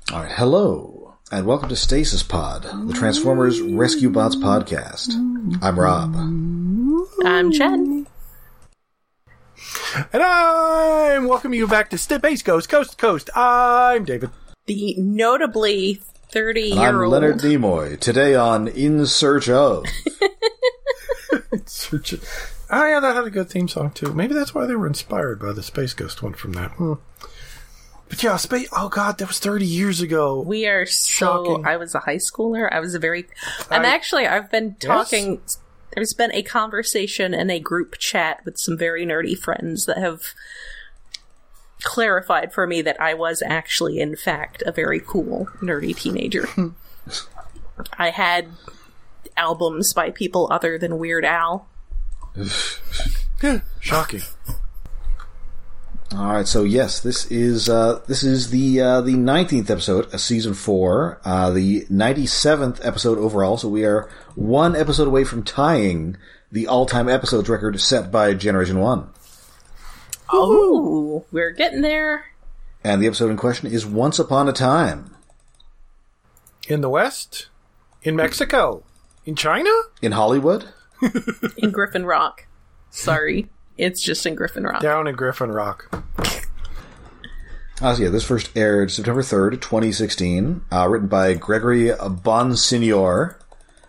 All right, hello, and welcome to Stasis Pod, the Transformers Rescue Bots podcast. I'm Rob. I'm Jen. And I'm welcoming you back to Space Coast to Coast. I'm David. The notably 30-year-old... I'm Leonard Nimoy, today on In Search Of. Oh yeah, that had a good theme song too. Maybe that's why they were inspired by the Space Ghost one from that. But yeah, oh god, that was 30 years ago. We are Shocking. I was a high schooler. I've been talking... Yes? There's been a conversation in a group chat with some very nerdy friends that have clarified for me that I was actually, in fact, a very cool, nerdy teenager. I had albums by people other than Weird Al. Shocking. All right, so yes, this is the 19th episode of season 4, the 97th episode overall. So we are one episode away from tying the all-time episodes record set by Generation 1. Oh, we're getting there. And the episode in question is Once Upon a Time. In the West? In Mexico? In China? In Hollywood? In Griffin Rock. Sorry. It's just in Griffin Rock. Down in Griffin Rock. So yeah, this first aired September 3rd, 2016. Written by Gregory Bonsignor.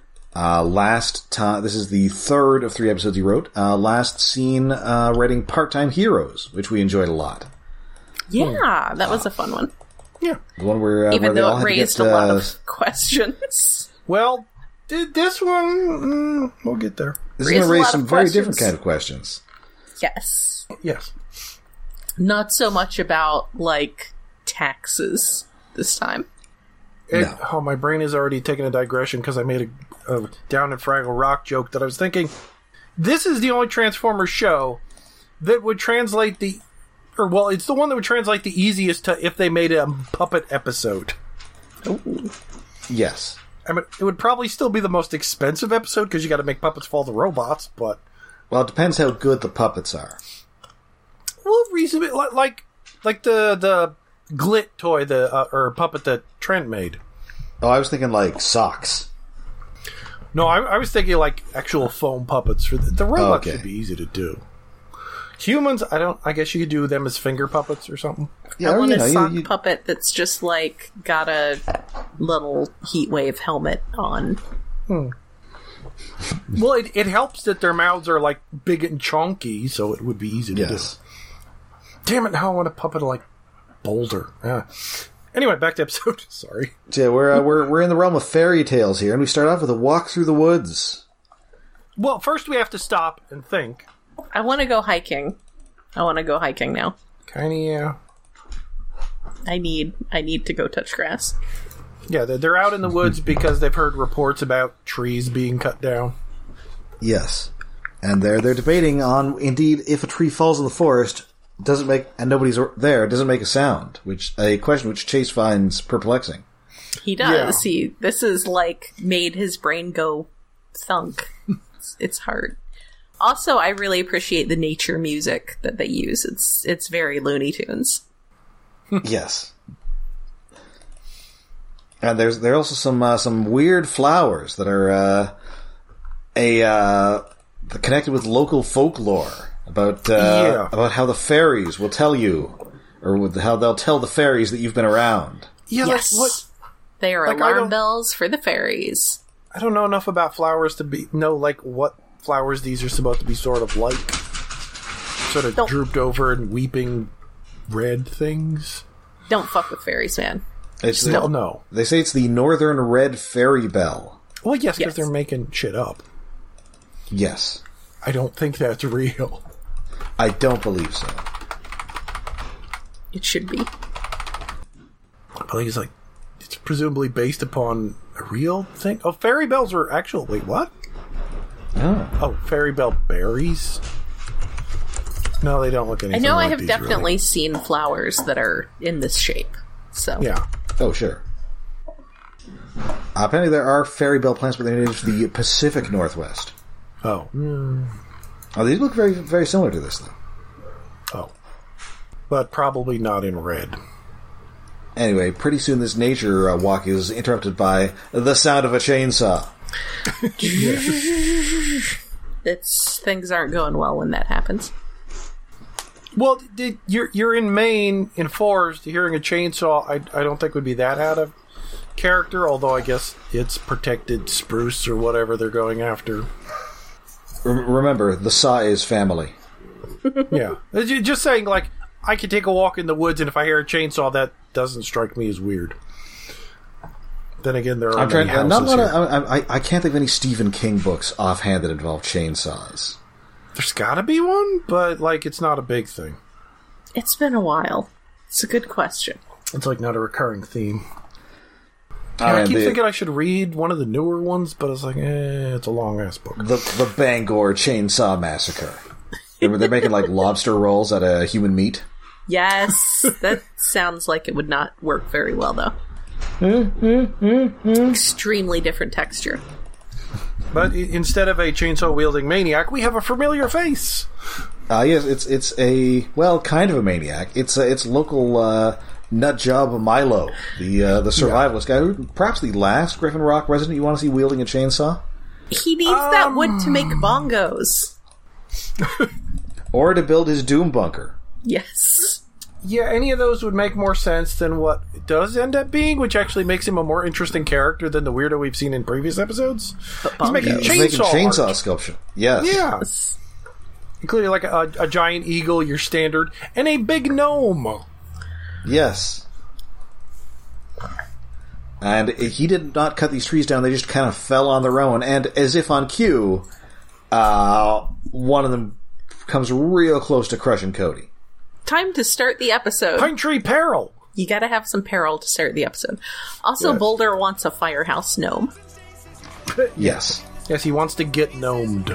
This is the third of 3 episodes he wrote. Last seen writing Part-Time Heroes, which we enjoyed a lot. Yeah, that was a fun one. Yeah. The one where even where though it raised a lot of questions. Well, this one, we'll get there. This is going to raise some very different kind of questions. Yes. Yes. Not so much about, like, taxes this time. No. Oh, my brain is already taking a digression because I made a Down in Fraggle Rock joke that I was thinking, this is the only Transformers show that would translate it's the one that would translate the easiest to if they made a puppet episode. Ooh. Yes. I mean, it would probably still be the most expensive episode because you got to make puppets for all the robots, but... Well, it depends how good the puppets are. Well, reasonably, like the Glit toy, or puppet that Trent made. Oh, I was thinking like socks. No, I was thinking like actual foam puppets. For the robots should be easy to do. Humans, I guess you could do them as finger puppets or something. Yeah, I want a sock puppet that's just like got a little heat wave helmet on. Well, it helps that their mouths are like big and chunky, so it would be easy to do. Damn it! Now I want a puppet like Boulder. Anyway, back to episode. Sorry. Yeah, we're in the realm of fairy tales here, and we start off with a walk through the woods. Well, first we have to stop and think. I want to go hiking. I want to go hiking now. Kinda, yeah. I need to go touch grass. Yeah, they're out in the woods because they've heard reports about trees being cut down. Yes, and they're debating on indeed if a tree falls in the forest and nobody's there, doesn't make a sound, a question which Chase finds perplexing. He does. Yeah. This is like made his brain go thunk. It's hard. Also, I really appreciate the nature music that they use. It's very Looney Tunes. Yes. And there are also some weird flowers that are connected with local folklore about how the fairies will tell you, or how they'll tell the fairies that you've been around. Yeah, yes. Like what? They are alarm bells for the fairies. I don't know enough about flowers to know like what flowers these are supposed to be sort of like. Sort of drooped over and weeping red things. Don't fuck with fairies, man. No. They say it's the Northern Red Fairy Bell. Well, yes, because they're making shit up. Yes. I don't think that's real. I don't believe so. It should be. I think it's presumably based upon a real thing. Oh, fairy bells are actual. Wait, what? Oh, fairy bell berries? No, they don't look anything like I know these, I have definitely really. seen flowers that are in this shape. So yeah. Oh, sure. Apparently there are fairy bell plants, but they're native to the Pacific Northwest. Oh. Oh, these look very, very similar to this, though. Oh. But probably not in red. Anyway, pretty soon this nature walk is interrupted by the sound of a chainsaw. Things aren't going well when that happens. Well, you're in Maine, in forest, hearing a chainsaw, I don't think would be that out of character, although I guess it's protected spruce or whatever they're going after. Remember, the saw is family. Yeah. Just saying, like, I could take a walk in the woods, and if I hear a chainsaw, that doesn't strike me as weird. Then again, there are many houses here. I can't think of any Stephen King books offhand that involve chainsaws. There's gotta be one, but, like, it's not a big thing. It's been a while. It's a good question. It's, like, not a recurring theme. I keep thinking I should read one of the newer ones, but it's like, it's a long-ass book. The Bangor Chainsaw Massacre. They're making, like, lobster rolls out of human meat. Yes, that sounds like it would not work very well, though. Extremely different texture. But instead of a chainsaw-wielding maniac, we have a familiar face. Yes, it's a, well, kind of a maniac. It's local nut job Milo, the survivalist guy, who perhaps the last Griffin Rock resident you want to see wielding a chainsaw. He needs that wood to make bongos. Or to build his doom bunker. Yes. Yeah, any of those would make more sense than what it does end up being, which actually makes him a more interesting character than the weirdo we've seen in previous episodes. He's making chainsaw sculpture. Yes. Yes. Including like a giant eagle, your standard, and a big gnome. Yes. And he did not cut these trees down, they just kind of fell on their own, and as if on cue, one of them comes real close to crushing Cody. Time to start the episode. Pine Tree Peril! You gotta have some peril to start the episode. Also, yes. Boulder wants a firehouse gnome. Yes. Yes, he wants to get gnomed.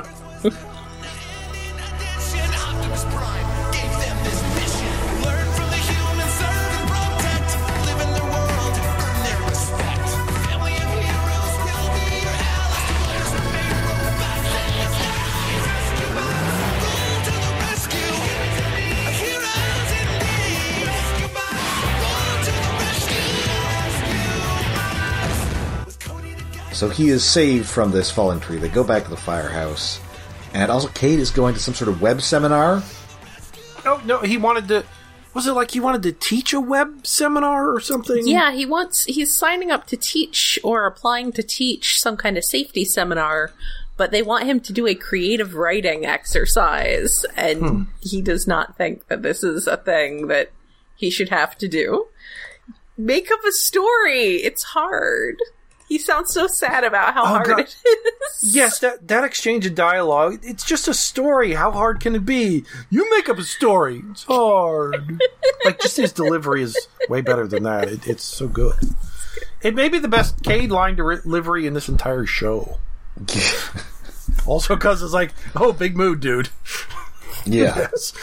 So he is saved from this falling tree. They go back to the firehouse. And also Cade is going to some sort of web seminar. Oh, no, he wanted to... Was it like he wanted to teach a web seminar or something? Yeah, he's signing up to teach or applying to teach some kind of safety seminar, but they want him to do a creative writing exercise, and he does not think that this is a thing that he should have to do. Make up a story! It's hard. He sounds so sad about how hard it is. Yes, that exchange of dialogue, it's just a story. How hard can it be? You make up a story. It's hard. Like, just his delivery is way better than that. It's so good. It may be the best Cade line delivery in this entire show. Also because it's like, oh, big mood, dude. Yeah. Yes.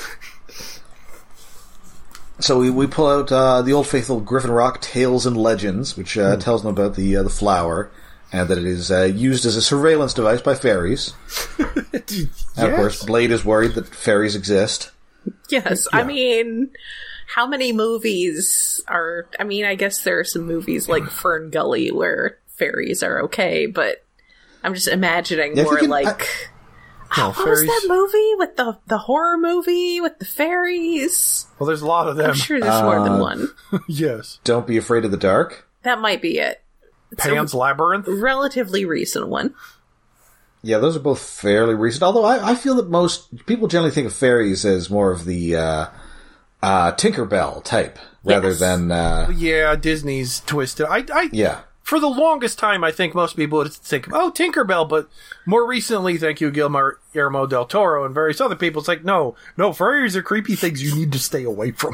So we pull out the old faithful Griffin Rock Tales and Legends, which tells them about the flower, and that it is used as a surveillance device by fairies. Yes. And of course, Blade is worried that fairies exist. Yes, yeah. I mean, how many movies are... I mean, I guess there are some movies like Fern Gully where fairies are okay, but I'm just imagining more like... what was that movie with the horror movie with the fairies? Well, there's a lot of them. I'm sure there's more than one. Yes. Don't Be Afraid of the Dark? That might be it. It's Pan's Labyrinth? Relatively recent one. Yeah, those are both fairly recent. Although I feel that most people generally think of fairies as more of the Tinkerbell type, rather than... yeah, Disney's twisted. Yeah. For the longest time, I think most people would think, oh, Tinkerbell, but more recently, thank you, Guillermo del Toro and various other people, it's like, no, fairies are creepy things you need to stay away from.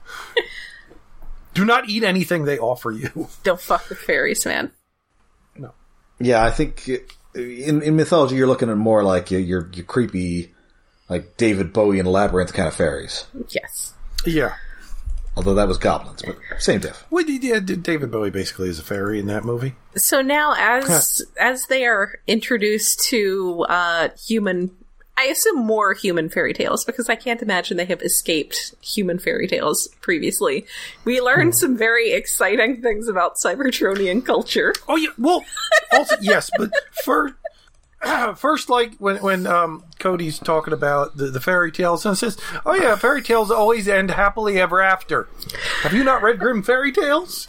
Do not eat anything they offer you. Don't fuck with fairies, man. No. Yeah, I think in mythology, you're looking at more like your creepy, like David Bowie and Labyrinth kind of fairies. Yes. Yeah. Although that was goblins, but same diff. Well, yeah, David Bowie basically is a fairy in that movie. So now, as they are introduced to human I assume more human fairy tales, because I can't imagine they have escaped human fairy tales previously. We learned some very exciting things about Cybertronian culture. Oh, yeah, well, also, yes, but first, like, when Cody's talking about the fairy tales, and says, oh yeah, fairy tales always end happily ever after. Have you not read Grimm fairy tales?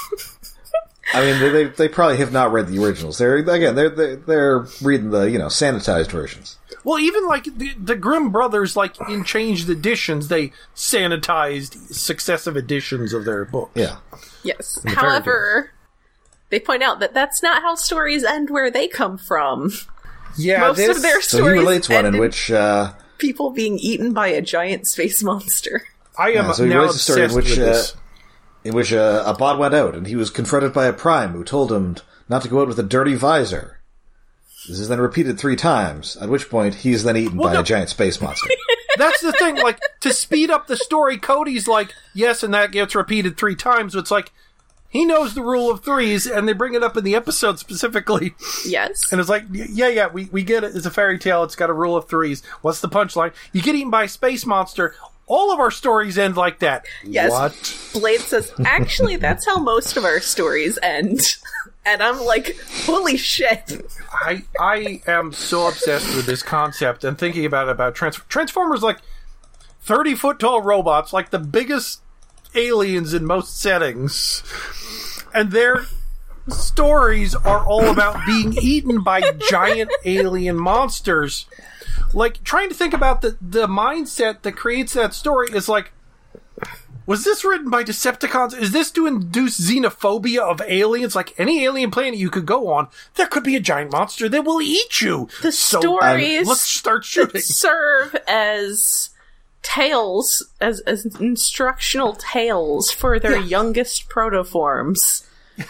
I mean, they probably have not read the originals. They're reading the sanitized versions. Well, even like the Grimm brothers, like in changed editions, they sanitized successive editions of their books. Yeah. Yes. However, they point out that that's not how stories end where they come from. Yeah, most of their stories. So he relates one in which people being eaten by a giant space monster. I am so he now relates a story obsessed with this. In which a bot went out, and he was confronted by a prime who told him not to go out with a dirty visor. This is then repeated 3 times, at which point he's then eaten by a giant space monster. That's the thing, like, to speed up the story, Cody's like, yes, and that gets repeated 3 times, so it's like, he knows the rule of 3s, and they bring it up in the episode specifically. Yes. And it's like, yeah, we get it, it's a fairy tale, it's got a rule of 3s. What's the punchline? You get eaten by a space monster. All of our stories end like that. Yes. What? Blade says, actually, that's how most of our stories end. And I'm like, holy shit. I am so obsessed with this concept and thinking about Transformers, like 30-foot tall robots, like the biggest aliens in most settings. And their stories are all about being eaten by giant alien monsters. Like, trying to think about the mindset that creates that story is like, was this written by Decepticons? Is this to induce xenophobia of aliens? Like, any alien planet you could go on, there could be a giant monster that will eat you. The stories let's start shooting. Serve as tales, as instructional tales for their youngest protoforms.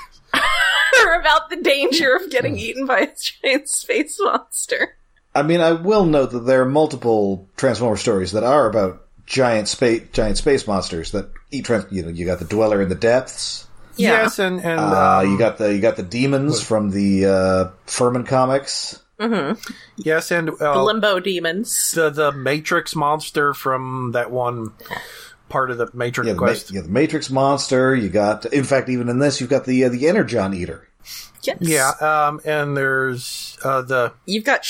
Are about the danger of getting eaten by a giant space monster. I mean, I will note that there are multiple Transformer stories that are about giant space monsters that eat. You got the Dweller in the Depths. Yeah. Yes, and you got the demons from the Furman comics. Mm-hmm. Yes, and the Limbo demons. The Matrix monster from that one part of the Matrix quest. The Matrix monster. You got, in fact, even in this, you've got the Energon Eater. Yes. Yeah, and there's you've got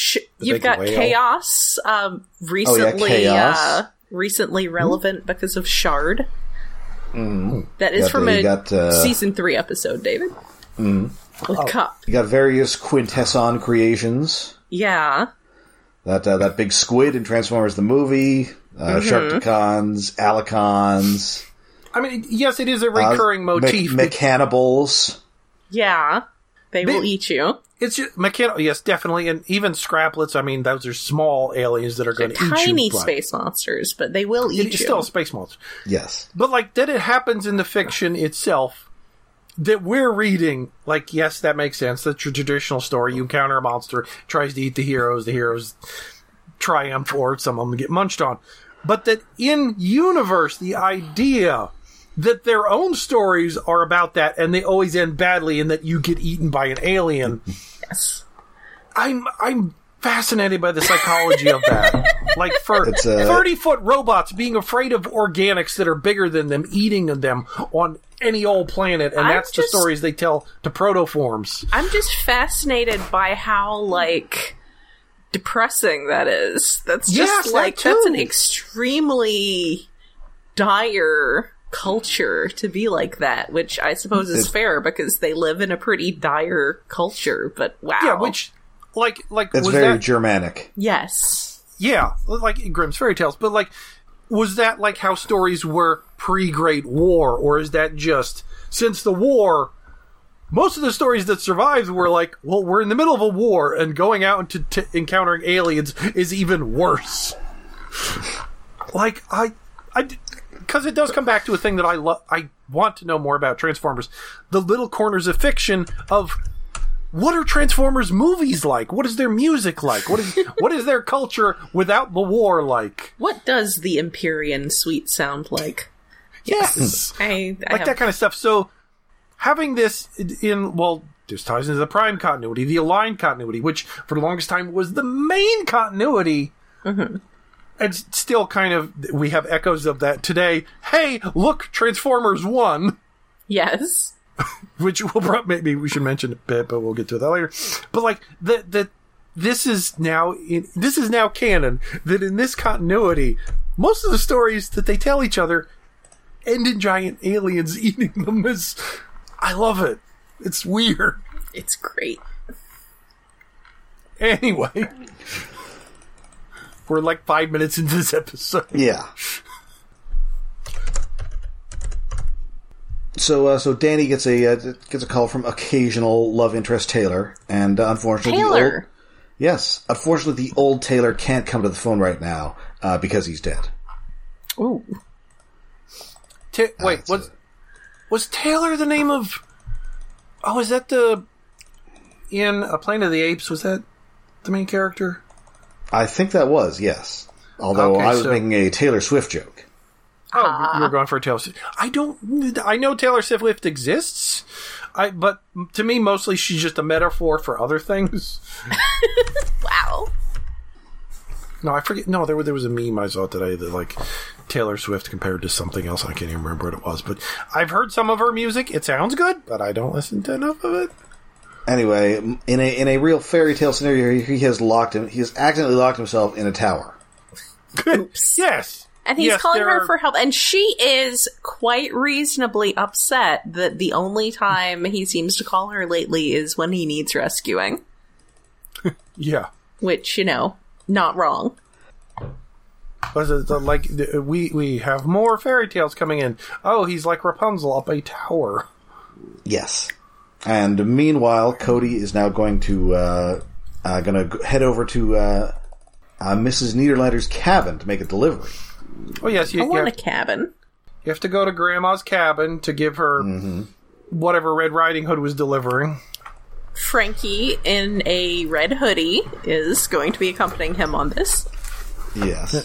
Chaos, recently Chaos. Recently relevant because of Shard. Mm. That is from a season 3 episode, David. Mm. With Cup. You got various Quintesson creations. Yeah. That big squid in Transformers the movie, Sharkticons, Alicons. I mean, yes, it is a recurring motif. Mechanibals. Yeah. They will eat you. It's just yes, definitely, and even Scraplets. I mean, those are small aliens that are going to eat you. Tiny space monsters, but they will eat you. It's still a space monster. Yes, but like that, it happens in the fiction itself that we're reading. Like, yes, that makes sense. That's your traditional story. You encounter a monster, tries to eat the heroes triumph, or some of them get munched on. But that in universe, the idea that their own stories are about that, and they always end badly, and that you get eaten by an alien. Yes, I'm fascinated by the psychology of that. Like, for 30-foot robots being afraid of organics that are bigger than them, eating them on any old planet, and that's the stories they tell to protoforms. I'm just fascinated by how, like, depressing that is. That's just, that's an extremely dire culture to be like that, which I suppose is fair because they live in a pretty dire culture, but wow. Yeah, which, like it's was very that Germanic. Yes. Yeah, like Grimm's fairy tales, but like, was that like how stories were pre-Great War, or is that just since the war? Most of the stories that survived were like, well, we're in the middle of a war, and going out into encountering aliens is even worse. Like, because it does come back to a thing that I want to know more about Transformers. The little corners of fiction of what are Transformers movies like? What is their music like? What is their culture without the war like? What does the Empyrean suite sound like? Yes. I that kind of stuff. So having this this ties into the Prime continuity, the Aligned continuity, which for the longest time was the main continuity Mm-hmm. And still kind of, we have echoes of that today. Hey, look, Transformers 1. Yes. Which maybe we should mention a bit, but we'll get to that later. But like, this is now canon, that in this continuity, most of the stories that they tell each other end in giant aliens eating them. I love it. It's weird. It's great. Anyway, we're like 5 minutes into this episode. Yeah. So Danny gets a call from occasional love interest Taylor, and unfortunately, unfortunately the old Taylor can't come to the phone right now because he's dead. Ooh. Wait, was Taylor the name of? Oh, is that in A Planet of the Apes? Was that the main character? I think that was, yes. Although I was making a Taylor Swift joke. Oh, you were going for a Taylor Swift. I know Taylor Swift exists, but to me, mostly she's just a metaphor for other things. Wow. No, I forget. No, there was a meme I saw today that, like, Taylor Swift compared to something else. I can't even remember what it was. But I've heard some of her music. It sounds good, but I don't listen to enough of it. Anyway, in a real fairy tale scenario, he has accidentally locked himself in a tower. Oops. Yes. And he's calling her for help. And she is quite reasonably upset that the only time he seems to call her lately is when he needs rescuing. Yeah. Which, not wrong. Like, we have more fairy tales coming in. Oh, he's like Rapunzel up a tower. Yes. And meanwhile, Cody is now going to head over to Mrs. Niederlander's cabin to make a delivery. Oh, yes. I want a cabin. You have to go to Grandma's cabin to give her whatever Red Riding Hood was delivering. Frankie, in a red hoodie, is going to be accompanying him on this. Yes.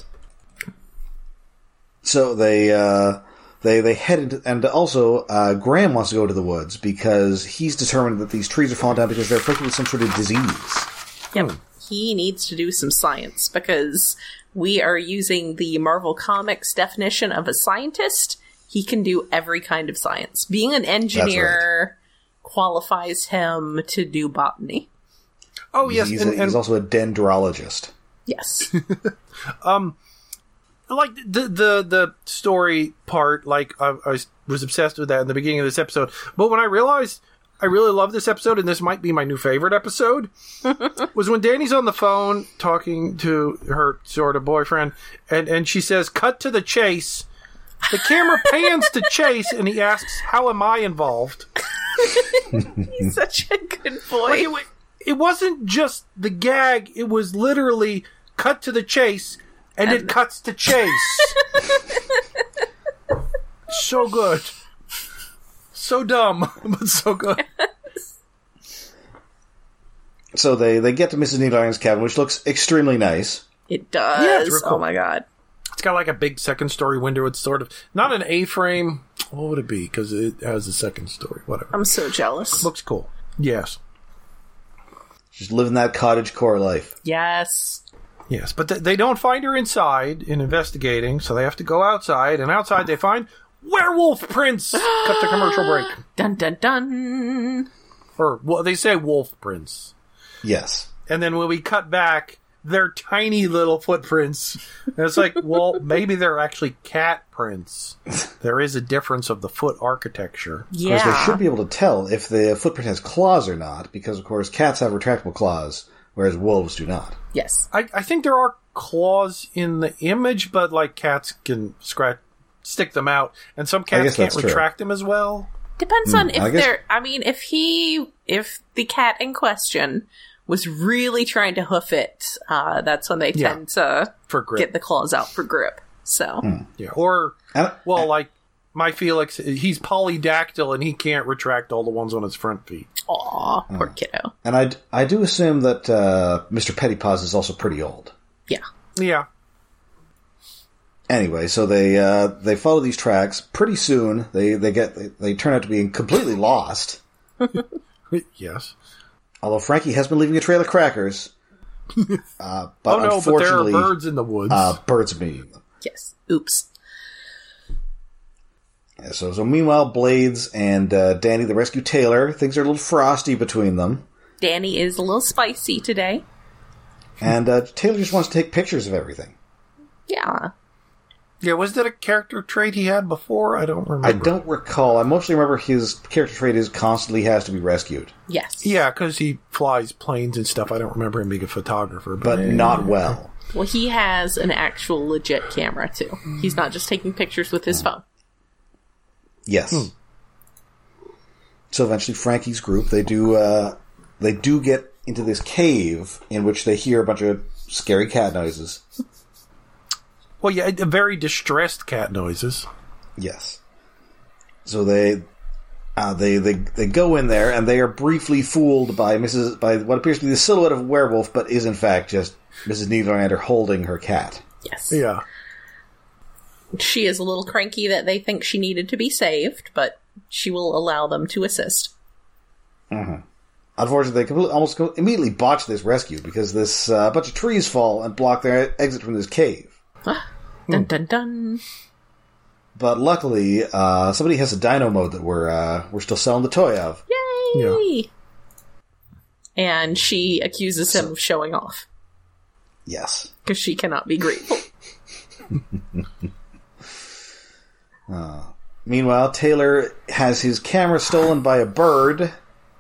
So they head into, and also Graham wants to go to the woods because he's determined that these trees are falling down because they're afflicted with some sort of disease. Yep. He needs to do some science because we are using the Marvel Comics definition of a scientist. He can do every kind of science. Being an engineer qualifies him to do botany. Oh, yes. He's also a dendrologist. Yes. Like, the story part, like, I was obsessed with that in the beginning of this episode. But when I realized I really love this episode, and this might be my new favorite episode, was when Danny's on the phone talking to her sort of boyfriend, and she says, "Cut to the chase." The camera pans to Chase, and he asks, "How am I involved?" He's such a good boy. Like, it wasn't just the gag, it was literally cut to the chase, and it cuts to Chase. So good. So dumb, but so good. So they get to Mrs. Niederlander's cabin, which looks extremely nice. It does. Yeah, it's real cool. Oh my god. It's got like a big second story window. It's sort of not an A-frame. What would it be? Because it has a second story. Whatever. I'm so jealous. Looks cool. Yes. She's living that cottagecore life. Yes. Yes, but they don't find her inside in investigating, so they have to go outside, and outside they find werewolf prints. Cut to commercial break. Dun dun dun. Or, well, they say wolf prints. Yes. And then when we cut back, they're tiny little footprints. And it's like, well, maybe they're actually cat prints. There is a difference of the foot architecture. Yeah. Of course, they should be able to tell if the footprint has claws or not, because, of course, cats have retractable claws, whereas wolves do not. Yes. I think there are claws in the image, but, like, cats can stick them out, and some cats can't retract them as well. Depends on if they're... I mean, if the cat in question was really trying to hoof it, that's when they tend to get the claws out for grip. So yeah, or like my Felix, he's polydactyl and he can't retract all the ones on his front feet. Aw, poor kiddo. And I do assume that Mr. Pettypaws is also pretty old. Yeah. Yeah. Anyway, so they follow these tracks. Pretty soon, they turn out to be completely lost. Yes. Although Frankie has been leaving a trail of crackers. But But there are unfortunately, birds in the woods. birds are eating them. Yes. Oops. Yeah, so meanwhile, Blades and Danny the rescue Taylor, things are a little frosty between them. Danny is a little spicy today. And Taylor just wants to take pictures of everything. Yeah. Yeah, was that a character trait he had before? I don't remember. I don't recall. I mostly remember his character trait is constantly has to be rescued. Yes. Yeah, because he flies planes and stuff. I don't remember him being a photographer. But not well. Well, he has an actual legit camera, too. He's not just taking pictures with his phone. Yes. So eventually Frankie's group, they do get into this cave in which they hear a bunch of scary cat noises. Well, yeah, very distressed cat noises. Yes. So they go in there and they are briefly fooled by what appears to be the silhouette of a werewolf, but is in fact just Mrs. Niederlander holding her cat. Yes. Yeah. She is a little cranky that they think she needed to be saved, but she will allow them to assist. Mm-hmm. Unfortunately, they almost immediately botch this rescue because this bunch of trees fall and block their exit from this cave. Dun dun dun. But luckily, somebody has a dino mode that we're still selling the toy of. Yay! Yeah. And she accuses him of showing off. Yes. Because she cannot be grateful. Meanwhile, Taylor has his camera stolen by a bird.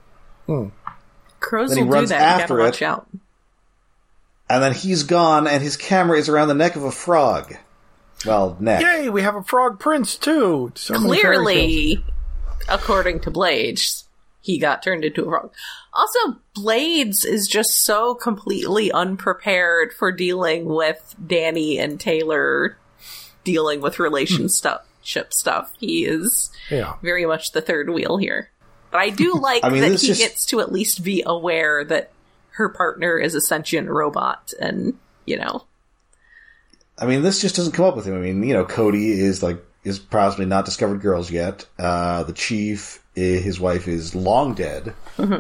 Crows Then he will do runs that. You gotta after watch it. out. And then he's gone, and his camera is around the neck of a frog. Well, neck. Yay, we have a frog prince, too. So many fairy tales. Clearly, according to Blades, he got turned into a frog. Also, Blades is just so completely unprepared for dealing with Danny and Taylor dealing with relationship stuff. He is very much the third wheel here. But I do like that he gets to at least be aware that her partner is a sentient robot, and, you know. I mean, this just doesn't come up with him. I mean, you know, Cody is possibly not discovered girls yet. The chief, his wife, is long dead.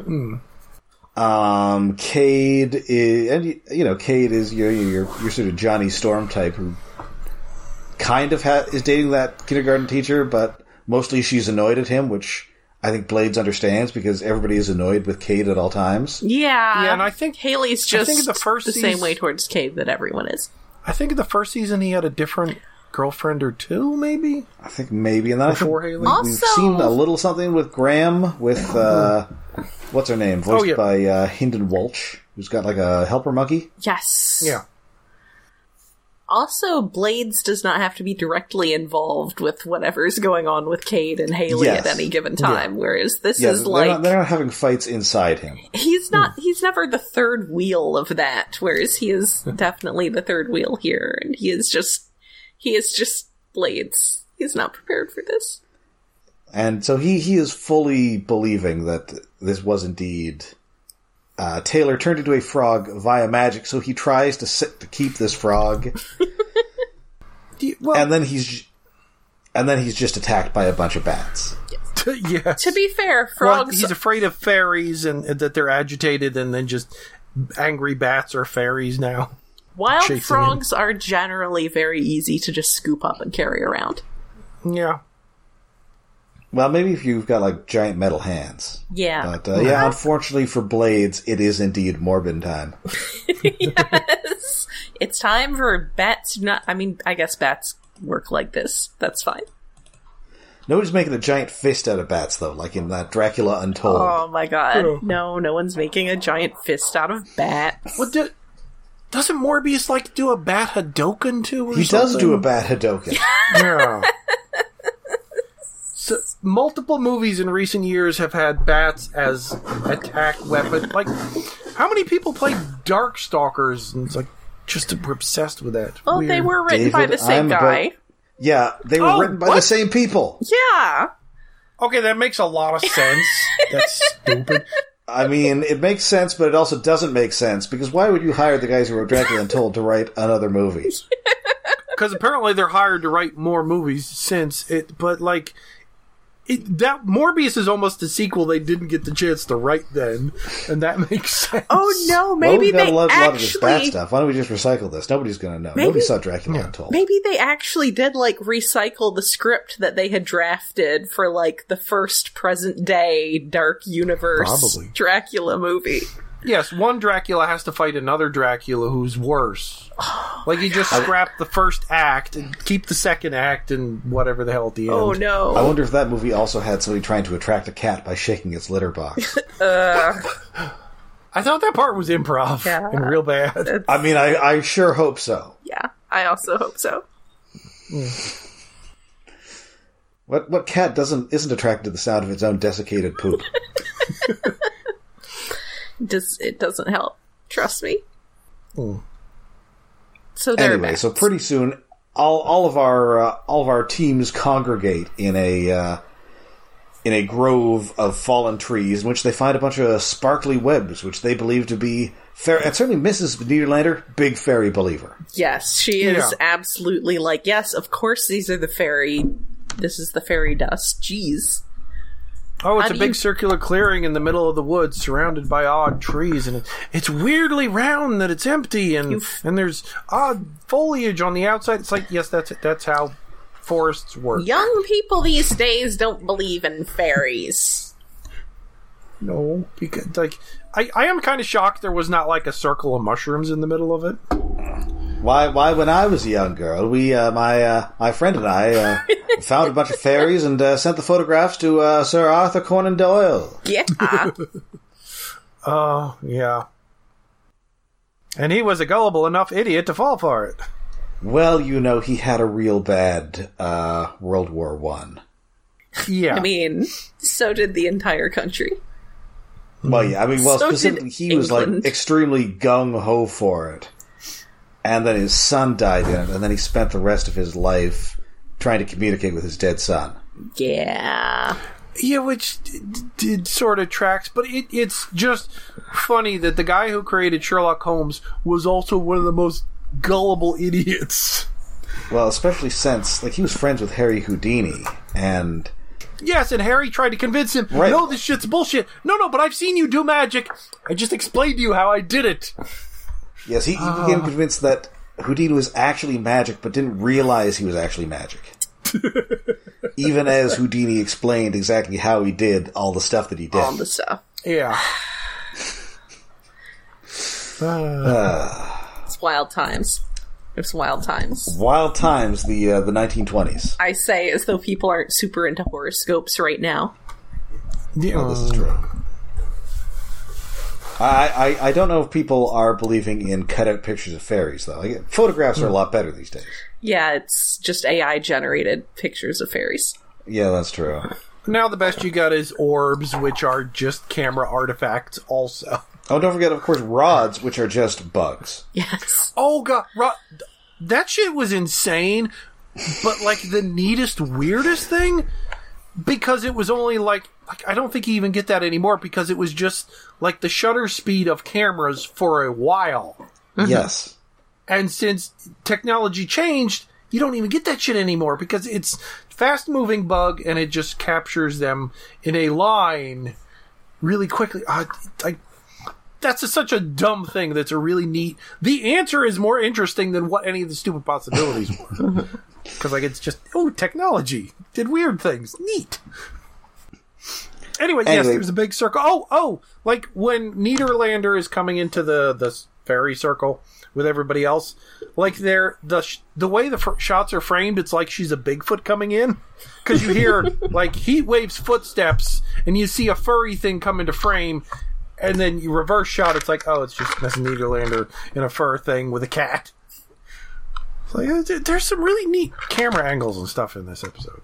Cade is, and you know, Cade is your sort of Johnny Storm type who kind of is dating that kindergarten teacher, but mostly she's annoyed at him, which I think Blades understands because everybody is annoyed with Cade at all times. Yeah, and I think Haley's just the same way towards Cade that everyone is. I think in the first season he had a different girlfriend or two, maybe? I think maybe. And then Before Haley. we've seen a little something with Graham, with, what's her name? Voiced by Hynden Walsh, who's got like a helper monkey. Yes. Yeah. Also, Blades does not have to be directly involved with whatever's going on with Cade and Haley at any given time, whereas this is like... They're not having fights inside him. He's never the third wheel of that, whereas he is definitely the third wheel here, and he is just Blades. He's not prepared for this. And so he is fully believing that this was indeed... Taylor turned into a frog via magic, so he tries to keep this frog. And then he's just attacked by a bunch of bats. Yes. To be fair, frogs... Well, he's afraid of fairies and that they're agitated, and then just angry bats are fairies now. Wild frogs are generally very easy to just scoop up and carry around. Yeah. Well, maybe if you've got, like, giant metal hands. Yeah. But, unfortunately for Blades, it is indeed Morbin time. Yes! It's time for bats I guess bats work like this. That's fine. Nobody's making a giant fist out of bats, though, like in that Dracula Untold. Oh my god. No one's making a giant fist out of bats. What doesn't Morbius like to do a bat Hadoken too? He does do a bat Hadoken. Yeah. So, multiple movies in recent years have had bats as attack weapon. Like, how many people play Darkstalkers? And it's like, just we're obsessed with that. Well, Weird. they were written by the same guy. Yeah, they were written by the same people. Yeah. Okay, that makes a lot of sense. That's stupid. I mean, it makes sense, but it also doesn't make sense, because why would you hire the guys who wrote Dracula Untold to write another movie? Because apparently they're hired to write more movies since it, but like... that Morbius is almost a sequel they didn't get the chance to write then, and that makes sense. Oh no, Well, maybe we've got they a lot of this actually bad stuff. Why don't we just recycle this? Nobody's going to know. Nobody saw Dracula Untold. maybe they actually did like recycle the script that they had drafted for like the first present day Dark Universe Probably. Dracula movie. Yes, one Dracula has to fight another Dracula who's worse. Like, you just scrap the first act and keep the second act and whatever the hell at the end. Oh no. I wonder if that movie also had somebody trying to attract a cat by shaking its litter box. I thought that part was improv Yeah. and real bad. I mean, I sure hope so. Yeah, I also hope so. What cat isn't attracted to the sound of its own desiccated poop? It doesn't help. Trust me. Hmm. So they're Anyway, back. so pretty soon, all of our teams congregate in a grove of fallen trees, in which they find a bunch of sparkly webs, which they believe to be fairy. And certainly Mrs. Niederlander, big fairy believer. Yes, she is Yeah. absolutely like, yes, of course these are this is the fairy dust. Jeez. Oh, it's How a do big you- circular clearing in the middle of the woods, surrounded by odd trees, and it's weirdly round that it's empty, and there's odd foliage on the outside. It's like, yes, that's how forests work. Young people these days don't believe in fairies. No, because I am kind of shocked there was not like a circle of mushrooms in the middle of it. Why? When I was a young girl, my friend and I found a bunch of fairies and sent the photographs to Sir Arthur Conan Doyle. Yeah. Yeah. And he was a gullible enough idiot to fall for it. Well, he had a real bad World War One. Yeah. I mean, so did the entire country. Well, yeah, So specifically, did he was like England. extremely gung ho for it, and then his son died in it, and then he spent the rest of his life trying to communicate with his dead son. Yeah. Yeah, which did sort of tracks, but it's just funny that the guy who created Sherlock Holmes was also one of the most gullible idiots. Well, especially since he was friends with Harry Houdini, and Yes, and Harry tried to convince him, Right. no, this shit's bullshit. No, but I've seen you do magic. I just explained to you how I did it. yes, he became convinced that Houdini was actually magic, but didn't realize he was actually magic. Even as Houdini explained exactly how he did all the stuff that he did. All the stuff. Yeah. It's wild times. It's wild times. Wild times, the 1920s. I say as though people aren't super into horoscopes right now. Oh, this is true. I don't know if people are believing in cutout pictures of fairies, though. Photographs are a lot better these days. Yeah, it's just AI generated pictures of fairies. Yeah, that's true. Now the best you got is orbs, which are just camera artifacts also. Oh, don't forget, of course, rods, which are just bugs. Yes. Oh, God. That shit was insane, but, the neatest, weirdest thing, because it was only, I don't think you even get that anymore, because it was just, the shutter speed of cameras for a while. Yes. And since technology changed, you don't even get that shit anymore, because it's fast-moving bug, and it just captures them in a line really quickly. That's such a dumb thing that's a really neat... The answer is more interesting than what any of the stupid possibilities were. Because, it's just, technology did weird things. Neat. Anyway, yes, there's a big circle. When Niederlander is coming into the fairy circle with everybody else, the way the shots are framed, it's like she's a Bigfoot coming in. Because you hear, Heatwave's footsteps, and you see a furry thing come into frame, and then you reverse shot, it's it's just Miss Niederlander in a fur thing with a cat. There's some really neat camera angles and stuff in this episode.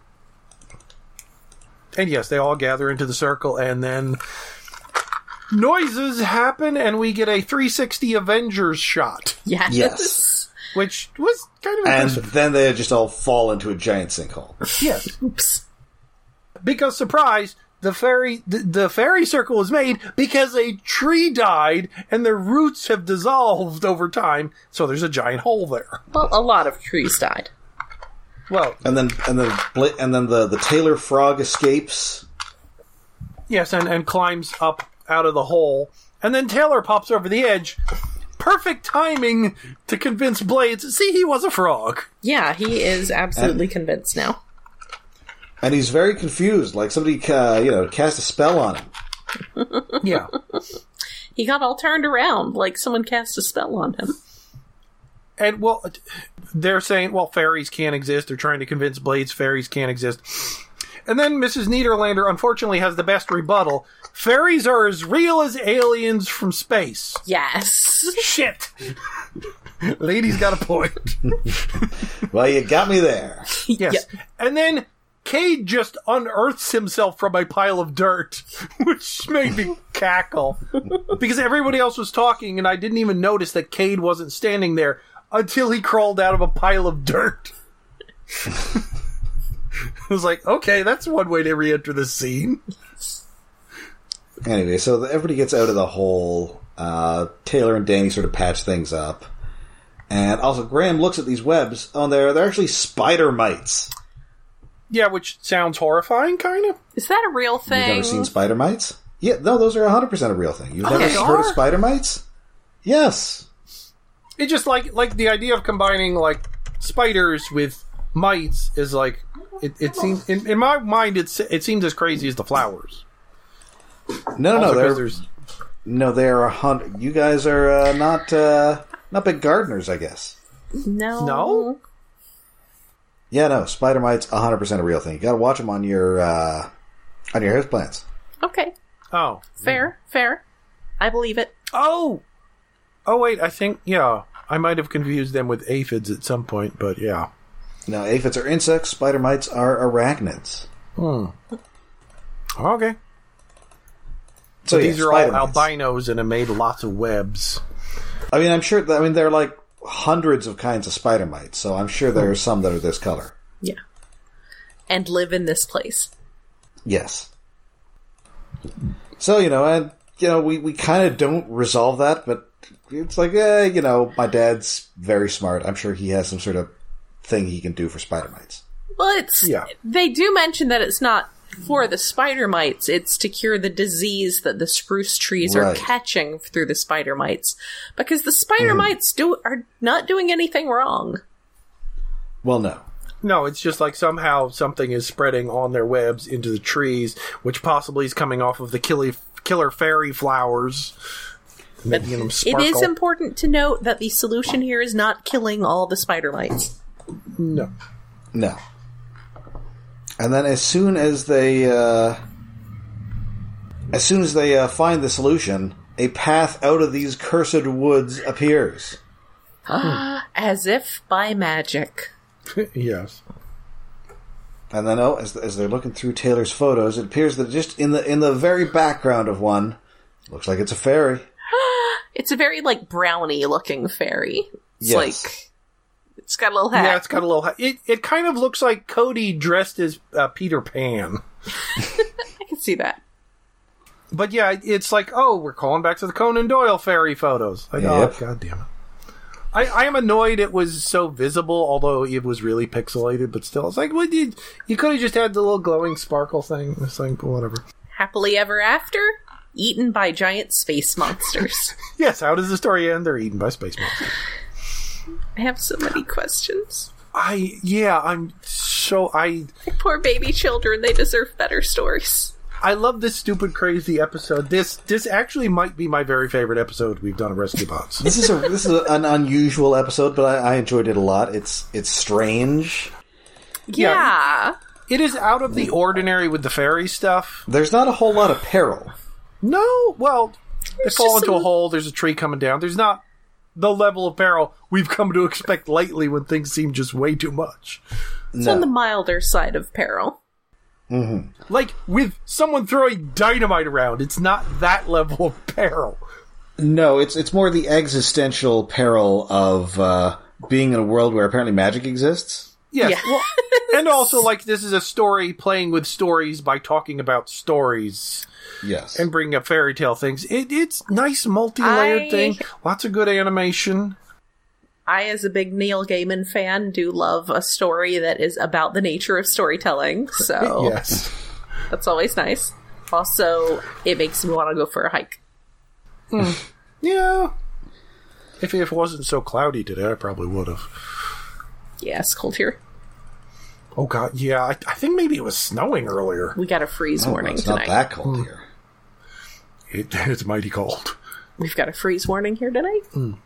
And yes, they all gather into the circle, and then noises happen, and we get a 360 Avengers shot, Yes. Yes. which was kind of And impressive. then they just all fall into a giant sinkhole. Yes, Oops. because surprise, the fairy circle was made because a tree died, and the roots have dissolved over time, so there's a giant hole there. Well, a lot of trees died. Well, and then the Taylor frog escapes. yes, and climbs up out of the hole, and then Taylor pops over the edge. Perfect timing to convince Blades. See, he was a frog. Yeah, he is absolutely convinced now. And he's very confused, like somebody, cast a spell on him. Yeah. He got all turned around, like someone cast a spell on him. And, well, they're saying, well, fairies can't exist. They're trying to convince Blades fairies can't exist. And then Mrs. Niederlander, unfortunately, has the best rebuttal. Fairies are as real as aliens from space. Yes. Shit. Lady's got a point. Well, you got me there. Yes. Yeah. And then Cade just unearths himself from a pile of dirt, which made me cackle. Because everybody else was talking, and I didn't even notice that Cade wasn't standing there until he crawled out of a pile of dirt. I was like, okay, that's one way to re-enter the scene. Anyway, so everybody gets out of the hole. Taylor and Danny sort of patch things up. And also, Graham looks at these webs. Oh, they're actually spider mites. Yeah, which sounds horrifying, kind of. Is that a real thing? You've never seen spider mites? Yeah, no, those are 100% a real thing. You've never heard of spider mites? Yes. It's just like the idea of combining, like, spiders with mites is like, it seems, in my mind, it seems as crazy as the flowers. No, they're 100. You guys are not big gardeners, I guess. No. Yeah, no, spider mites 100% a real thing. You got to watch them on your houseplants. Okay. Oh, Fair. I believe it. Oh, wait, I think, yeah, I might have confused them with aphids at some point, but yeah. No, aphids are insects. Spider mites are arachnids. Okay. So these are all spider mites. albinos and have made lots of webs. I mean, I'm sure. There are like hundreds of kinds of spider mites, so I'm sure there are some that are this color. Yeah. And live in this place. Yes. So we kind of don't resolve that, but it's like my dad's very smart. I'm sure he has some sort of thing he can do for spider mites. Well, they do mention that it's not for the spider mites, it's to cure the disease that the spruce trees are catching through the spider mites. Because the spider mites are not doing anything wrong. Well, no. No, it's just like somehow something is spreading on their webs into the trees, which possibly is coming off of the killer fairy flowers, making them sparkle. It is important to note that the solution here is not killing all the spider mites. No. And then as soon as they find the solution, a path out of these cursed woods appears. As if by magic. Yes. And then, as they're looking through Taylor's photos, it appears that just in the very background of one, looks like it's a fairy. It's a very, brownie-looking fairy. It's it's got a little hat. Yeah, it's got a little hat. It kind of looks like Cody dressed as Peter Pan. I can see that. But yeah, it's like, we're calling back to the Conan Doyle fairy photos. Like, oh, God damn it. I am annoyed it was so visible, although it was really pixelated, but still. It's like, well, you could have just had the little glowing sparkle thing. It's like, whatever. Happily ever after? Eaten by giant space monsters. Yes, how does the story end? They're eaten by space monsters. I have so many questions. Poor baby children, they deserve better stories. I love this stupid, crazy episode. This actually might be my very favorite episode we've done of Rescue Bots. This is an unusual episode, but I enjoyed it a lot. It's strange. Yeah. It is out of the ordinary with the fairy stuff. There's not a whole lot of peril. No, well, they fall into a hole, there's a tree coming down. There's not the level of peril we've come to expect lately when things seem just way too much. It's on the milder side of peril. Mm-hmm. Like, with someone throwing dynamite around, it's not that level of peril. No, it's more the existential peril of being in a world where apparently magic exists. Yes. Yeah. Well, and also, this is a story playing with stories by talking about stories. Yes. And bringing up fairy tale things. It's nice multi-layered thing. Lots of good animation. I, as a big Neil Gaiman fan, do love a story that is about the nature of storytelling, so Yes. that's always nice. Also, it makes me want to go for a hike. Yeah. If it wasn't so cloudy today, I probably would have. Yeah, it's cold here. Oh, God, yeah. I think maybe it was snowing earlier. We got a freeze warning It's tonight. not that cold here. It's mighty cold. We've got a freeze warning here tonight.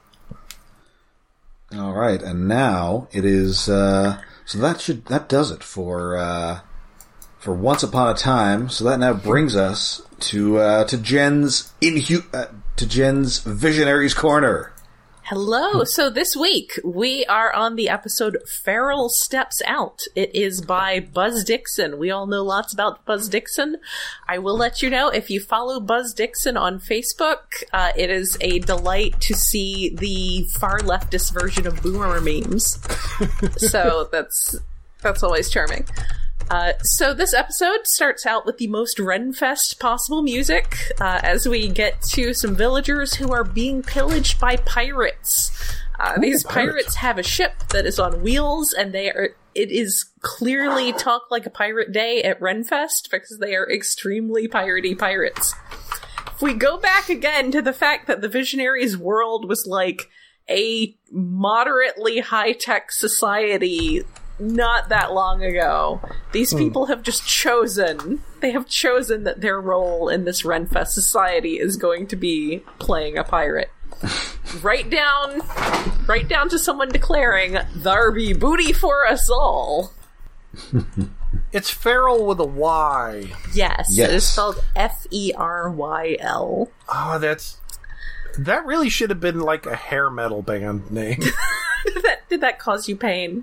All right, and now it is. So that does it for Once Upon a Time. So that now brings us to Jen's Jen's Visionaries Corner. Hello. So this week we are on the episode Farrell Steps Out. It is by Buzz Dixon. We all know lots about Buzz Dixon. I will let you know, if you follow Buzz Dixon on Facebook, it is a delight to see the far leftist version of boomer memes. So that's always charming. So this episode starts out with the most Renfest possible music, as we get to some villagers who are being pillaged by pirates. These pirates have a ship that is on wheels, and it is clearly Talk Like a Pirate Day at Renfest, because they are extremely piratey pirates. If we go back again to the fact that the Visionaries world was like a moderately high-tech society not that long ago, these people have just chosen that their role in this Renfest society is going to be playing a pirate. right down to someone declaring, "There be booty for us all." It's Feral with a Y. Yes. It is spelled F-E-R-Y-L. Oh, that really should have been like a hair metal band name. Did that cause you pain?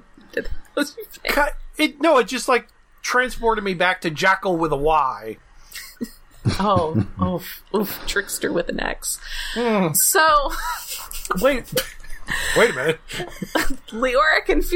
It just like transported me back to Jackal with a Y. Oof, Trickster with an X. So, wait a minute. Leoric and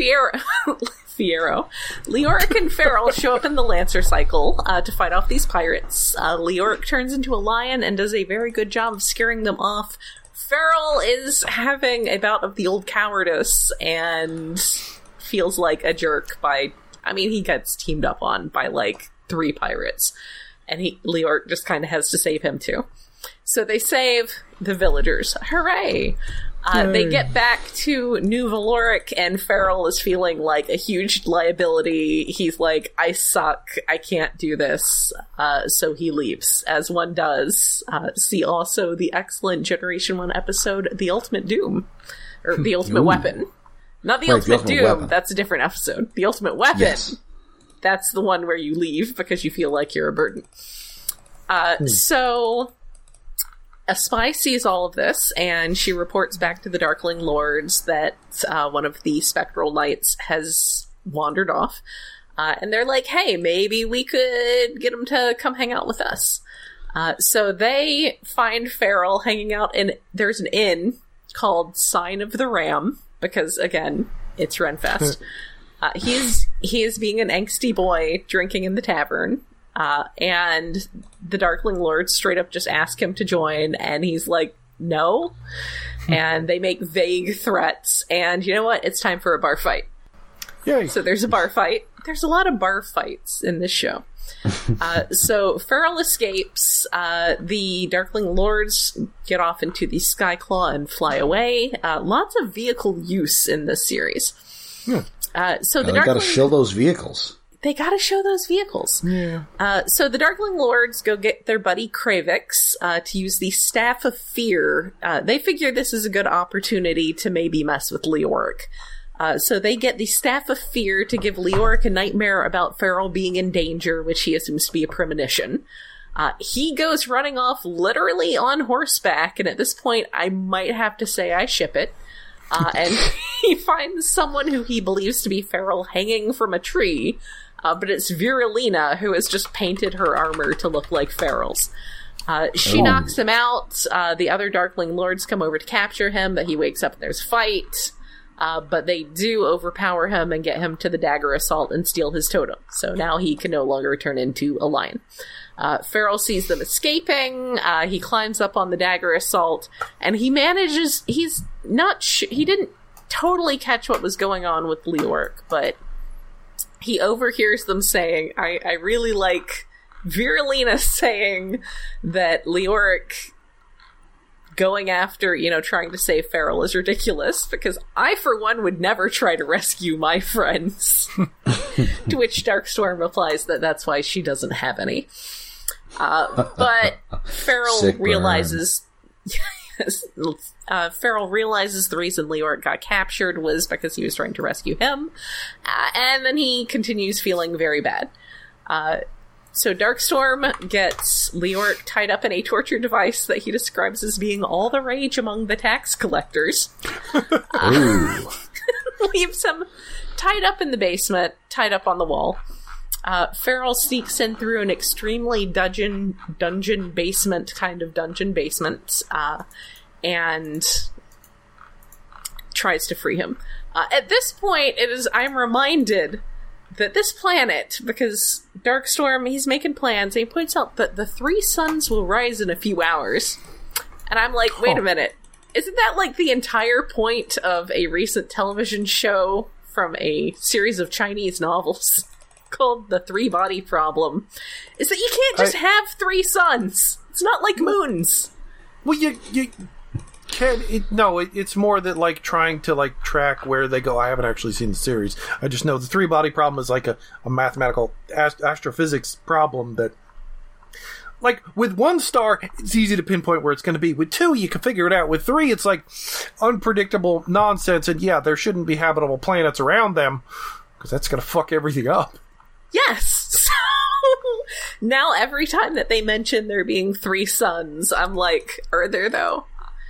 Leoric and Farrell show up in the Lancer cycle to fight off these pirates. Leoric turns into a lion and does a very good job of scaring them off. Farrell is having a bout of the old cowardice and feels like a jerk he gets teamed up on by like 3 pirates, and Leoric just kind of has to save him too. So they save the villagers. Hooray! They get back to New Valoric, and Farrell is feeling like a huge liability. He's like, I suck, I can't do this. So he leaves, as one does. See also the excellent Generation 1 episode, The Ultimate Doom, or The Ultimate Weapon. Not the Ultimate Doom, weapon. That's a different episode. The Ultimate Weapon, yes. That's the one where you leave because you feel like you're a burden. So, a spy sees all of this, and she reports back to the Darkling Lords that one of the Spectral Knights has wandered off. And they're like, hey, maybe we could get him to come hang out with us. So they find Farrell hanging out there's an inn called Sign of the Ram, because, again, it's Renfest. He is being an angsty boy drinking in the tavern, and the Darkling Lords straight up just ask him to join, and he's like, no. And they make vague threats, and you know what? It's time for a bar fight. Yay. So there's a bar fight. There's a lot of bar fights in this show. So Farrell escapes. The Darkling Lords get off into the Skyclaw and fly away. Lots of vehicle use in this series. So the they gotta show those vehicles. They gotta show those vehicles. Yeah. So the Darkling Lords go get their buddy Kravix to use the Staff of Fear. They figure this is a good opportunity to maybe mess with Leoric. So they get the Staff of Fear to give Leoric a nightmare about Farrell being in danger, which he assumes to be a premonition. He goes running off literally on horseback, and at this point I might have to say I ship it. And he finds someone who he believes to be Farrell hanging from a tree, but it's Viralina, who has just painted her armor to look like Farrell's. She knocks him out. The other Darkling Lords come over to capture him, but he wakes up and there's a fight. But they do overpower him and get him to the Dagger Assault and steal his totem. So now he can no longer turn into a lion. Farrell sees them escaping. He climbs up on the Dagger Assault, and he manages. He didn't totally catch what was going on with Leoric, but he overhears them saying, I really like Virulina saying that Leoric going after, trying to save Farrell is ridiculous, because I, for one, would never try to rescue my friends. To which Darkstorm replies that that's why she doesn't have any. But Farrell realizes... Farrell realizes the reason Leoric got captured was because he was trying to rescue him, and then he continues feeling very bad. So Darkstorm gets Leoric tied up in a torture device that he describes as being all the rage among the tax collectors. Leaves him tied up in the basement, tied up on the wall. Farrell sneaks in through an extremely dungeon basement kind of dungeon basement, and tries to free him. At this point, I'm reminded that this planet, because Darkstorm, he's making plans, and he points out that the 3 suns will rise in a few hours. And I'm like, wait a minute. Isn't that like the entire point of a recent television show from a series of Chinese novels called The 3-Body Problem? Is that you can't just have 3 suns. It's not like moons. Well, you can it's more that like trying to like track where they go. I haven't actually seen the series. I just know the 3-body problem is like a mathematical astrophysics problem that, like, with 1 star, it's easy to pinpoint where it's going to be. With 2, you can figure it out. With 3, it's like unpredictable nonsense, and yeah, there shouldn't be habitable planets around them, because that's going to fuck everything up. Yes! So, now every time that they mention there being 3 suns, I'm like, are there though?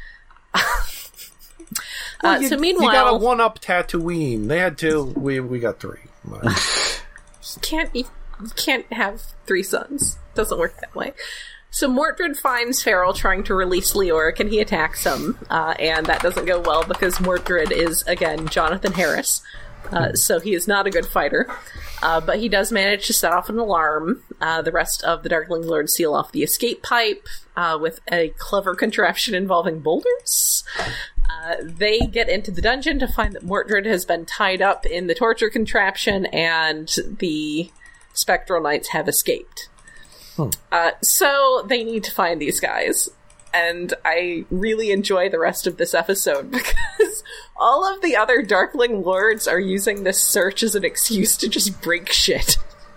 So meanwhile... You got a 1-up Tatooine. They had 2, we got 3. You can't have 3 suns. Doesn't work that way. So Mordred finds Farrell trying to release Leoric, and he attacks him, and that doesn't go well because Mordred is, again, Jonathan Harris. So he is not a good fighter. But he does manage to set off an alarm. The rest of the Darkling Lords seal off the escape pipe with a clever contraption involving boulders. They get into the dungeon to find that Mordred has been tied up in the torture contraption, and the Spectral Knights have escaped. So they need to find these guys. And I really enjoy the rest of this episode because all of the other Darkling Lords are using this search as an excuse to just break shit.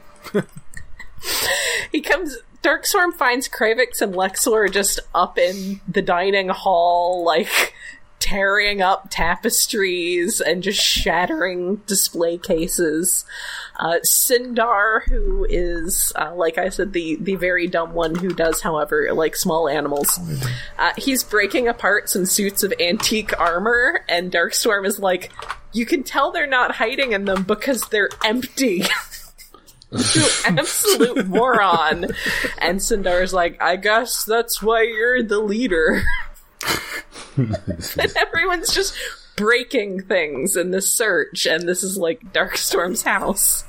Darkstorm finds Kravix and Lexor just up in the dining hall, like, tearing up tapestries and just shattering display cases. Sindar, who is, like I said, the very dumb one who does, however, like small animals. He's breaking apart some suits of antique armor, and Darkstorm is like, you can tell they're not hiding in them because they're empty. You absolute moron. And Sindar's like, I guess that's why you're the leader. And everyone's just breaking things in this search, and this is like Darkstorm's house.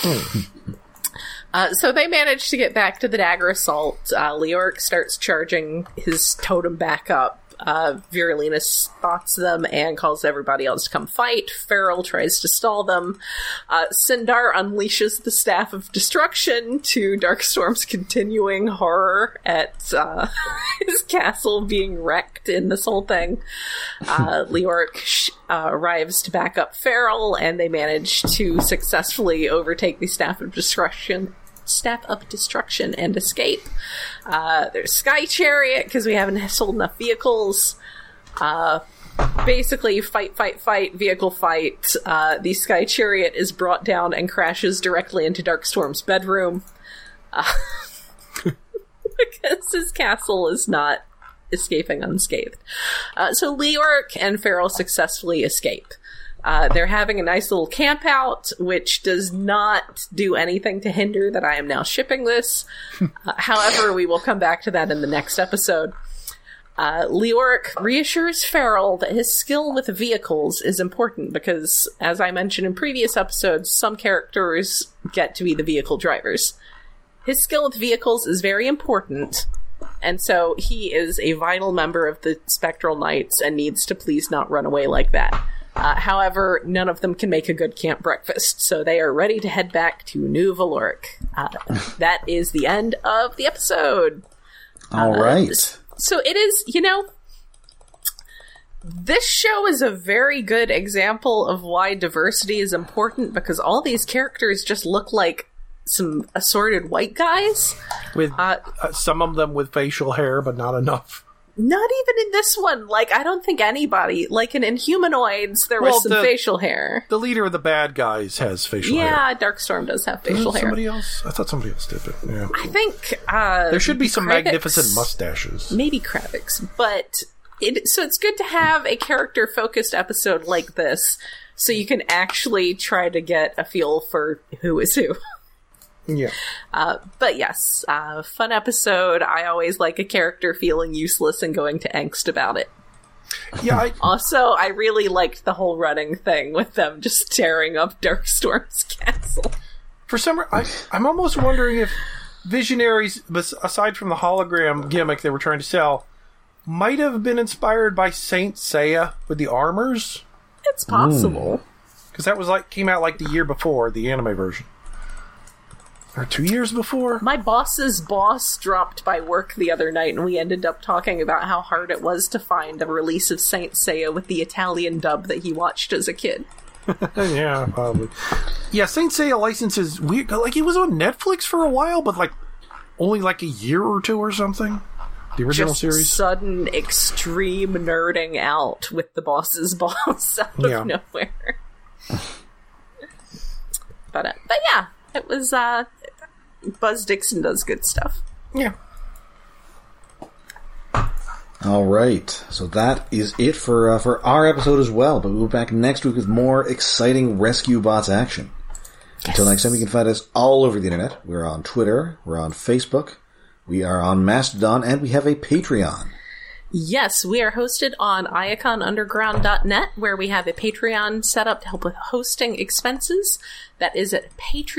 So they manage to get back to the Dagger Assault. Leoric starts charging his totem back up. Virulina spots them and calls everybody else to come fight. Farrell tries to stall them. Sindar unleashes the Staff of Destruction to Darkstorm's continuing horror at his castle being wrecked in this whole thing. Leoric arrives to back up Farrell, and they manage to successfully overtake the Staff of Destruction and escape. There's Sky Chariot, because we haven't sold enough vehicles. Basically, fight, vehicle fight. The Sky Chariot is brought down and crashes directly into Darkstorm's bedroom. Because his castle is not escaping unscathed. So Leoric and Farrell successfully escape. They're having a nice little camp out, which does not do anything to hinder that I am now shipping this. However, we will come back to that in the next episode. Leoric reassures Farrell that his skill with vehicles is important because, as I mentioned in previous episodes, some characters get to be the vehicle drivers. His skill with vehicles is very important, and so he is a vital member of the Spectral Knights and needs to please not run away like that. However, none of them can make a good camp breakfast, so they are ready to head back to New Valoric. That is the end of the episode. All right. So it is, this show is a very good example of why diversity is important, because all these characters just look like some assorted white guys. With some of them with facial hair, but not enough. Not even in this one. Like, I don't think anybody... Like, in Inhumanoids, there was some facial hair. The leader of the bad guys has facial hair. Yeah, Darkstorm does have facial hair. Somebody else? I thought somebody else did it. Yeah. I think... there should be some Kravix, magnificent mustaches. Maybe Kravix. But, so it's good to have a character-focused episode like this, so you can actually try to get a feel for who is who. Yeah. But yes, fun episode. I always like a character feeling useless and going to angst about it. Yeah. Also, I really liked the whole running thing with them just tearing up Darkstorm's castle. For some reason, I'm almost wondering if Visionaries, aside from the hologram gimmick they were trying to sell, might have been inspired by Saint Seiya with the armors. It's possible. Because that came out like the year before, the anime version. Or 2 years before? My boss's boss dropped by work the other night, and we ended up talking about how hard it was to find a release of Saint Seiya with the Italian dub that he watched as a kid. Yeah, probably. Yeah, Saint Seiya license is weird. Like, it was on Netflix for a while, but only a year or two or something. The original series. Sudden extreme nerding out with the boss's boss out of nowhere. But yeah, it was, Buzz Dixon does good stuff. Yeah. All right. So that is it for our episode as well. But we'll be back next week with more exciting Rescue Bots action. Yes. Until next time, you can find us all over the internet. We're on Twitter. We're on Facebook. We are on Mastodon. And we have a Patreon. Yes, we are hosted on iaconunderground.net, where we have a Patreon set up to help with hosting expenses. That is at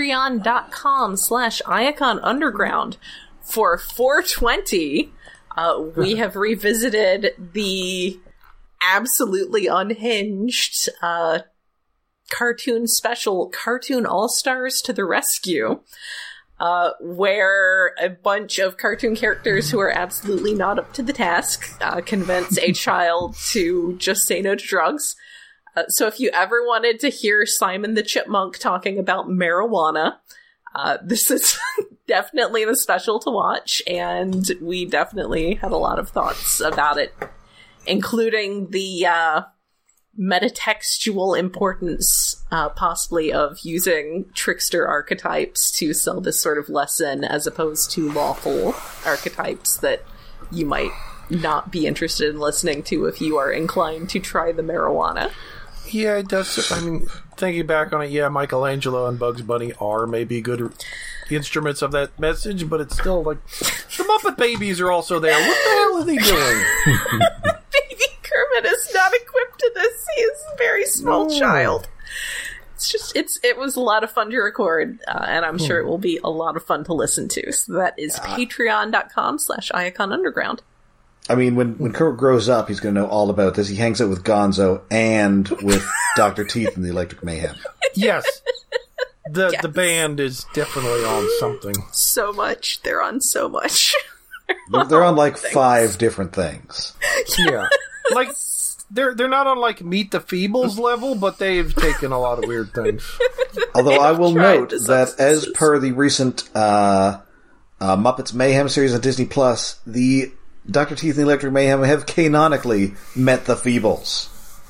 patreon.com/iaconunderground. For 420, we have revisited the absolutely unhinged cartoon special, Cartoon All-Stars to the Rescue. Where a bunch of cartoon characters who are absolutely not up to the task convince a child to just say no to drugs. So if you ever wanted to hear Simon the Chipmunk talking about marijuana, this is definitely the special to watch, and we definitely had a lot of thoughts about it, including the metatextual importance, possibly, of using trickster archetypes to sell this sort of lesson, as opposed to lawful archetypes that you might not be interested in listening to if you are inclined to try the marijuana. Yeah, it does. I mean, thinking back on it, yeah, Michelangelo and Bugs Bunny are maybe good instruments of that message, but it's still like, the Muppet Babies are also there. What the hell are they doing? Baby Kermit is not equipped to this. He is a very small child. It's just, it was a lot of fun to record, and I'm sure it will be a lot of fun to listen to. So that is patreon.com/iaconunderground. I mean, when Kermit grows up, he's going to know all about this. He hangs out with Gonzo and with Dr. Teeth and the Electric Mayhem. Yes. The band is definitely on something. So much. They're on so much. They're on like 5 different things. Yeah. Like, they're not on like Meet the Feebles level, but they've taken a lot of weird things. Although I will note that as per the recent Muppets Mayhem series on Disney Plus, the Dr. Teeth and the Electric Mayhem have canonically met the Feebles.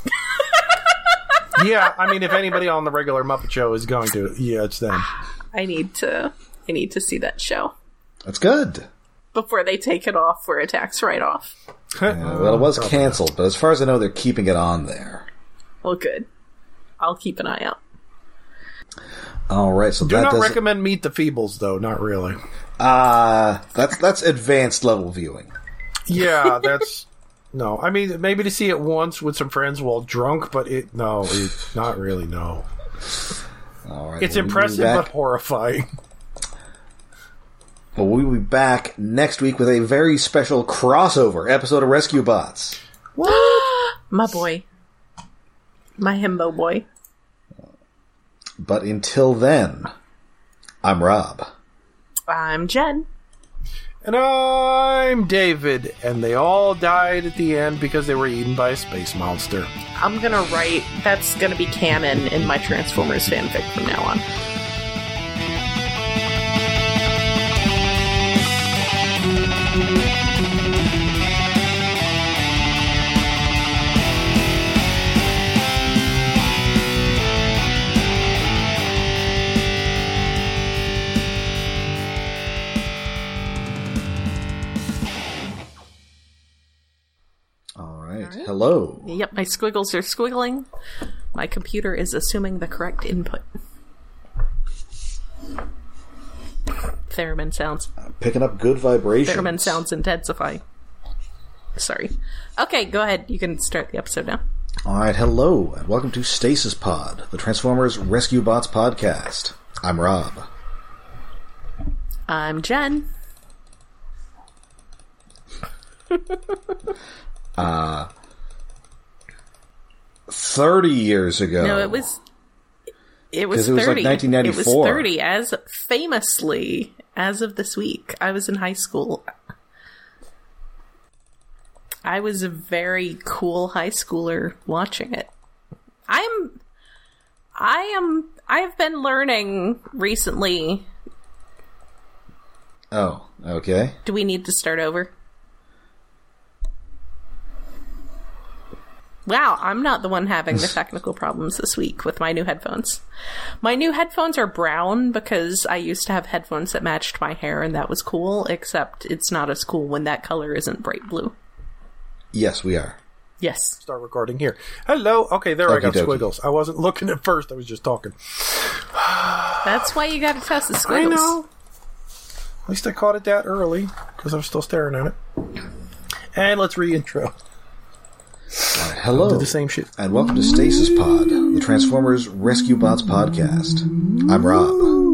Yeah, I mean, if anybody on the regular Muppet Show is going to, yeah, it's them. I need to see that show. That's good. Before they take it off for a tax write-off. Well, it was canceled, but as far as I know, they're keeping it on there. Well, good. I'll keep an eye out. All right, so do not recommend Meet the Feebles, though. Not really. That's advanced level viewing. Yeah, that's no. I mean, maybe to see it once with some friends while drunk, but not really. No. All right, it's impressive but horrifying. Well, we'll be back next week with a very special crossover episode of Rescue Bots. What? My boy. My himbo boy. But until then, I'm Rob. I'm Jen. And I'm David. And they all died at the end because they were eaten by a space monster. I'm gonna write, that's gonna be canon in my Transformers fanfic from now on. Hello. Yep, my squiggles are squiggling. My computer is assuming the correct input. Theremin sounds. Picking up good vibrations. Theremin sounds intensify. Sorry. Okay, go ahead. You can start the episode now. Alright, hello, and welcome to Stasis Pod, the Transformers Rescue Bots podcast. I'm Rob. I'm Jen. 30 years ago. No, it was 30. Like 1994. It was 30, as famously, as of this week. I was in high school. I was a very cool high schooler watching it. I've been learning recently. Oh, okay. Do we need to start over? Wow, I'm not the one having the technical problems this week with my new headphones. My new headphones are brown because I used to have headphones that matched my hair and that was cool, except it's not as cool when that color isn't bright blue. Yes, we are. Yes. Start recording here. Hello. Okay, there I got Okey-dokey. squiggles. I wasn't looking at first. I was just talking. That's why you gotta test the squiggles. I know. At least I caught it that early because I'm still staring at it. And let's re-intro. Hello, I'll do the same shit. and welcome to Stasis Pod, the Transformers Rescue Bots podcast. I'm Rob.